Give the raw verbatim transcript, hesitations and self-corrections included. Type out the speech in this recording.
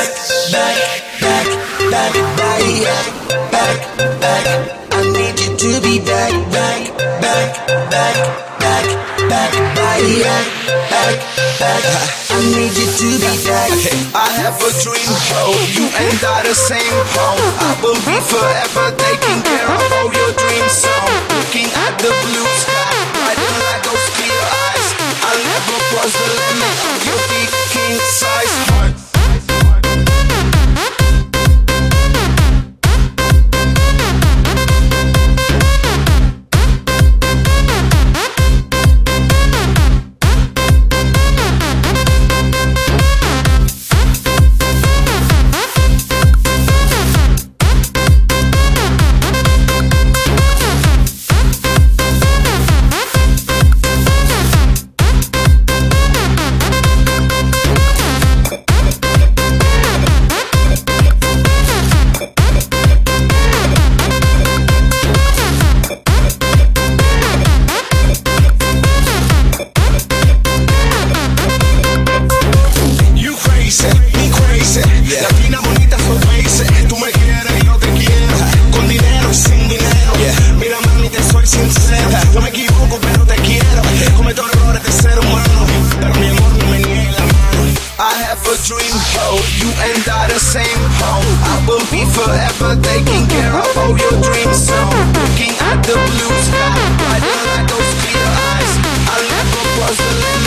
back, back, back, back, back, back. I need you to be back, back, back, back, back, back, back, back, back. I need you to be back. I have a dream, oh, you and I the same, oh. I will be forever taking care of all your dreams, so looking at the blue sky, riding like those clear eyes. I'll never cross the limit of your big king size heart. Latina bonita, so basic. Tú me quieres, yo te quiero. Con dinero y sin dinero. Mira mami, te soy sincero. No me equivoco, pero te quiero. Cometo errores de ser humano, pero mi amor no me niegue la mano. I have a dream, oh, you and I the same, oh. I will be forever taking care of all your dreams, so looking at the blue sky, riding like those clear eyes. I'll never cross the line.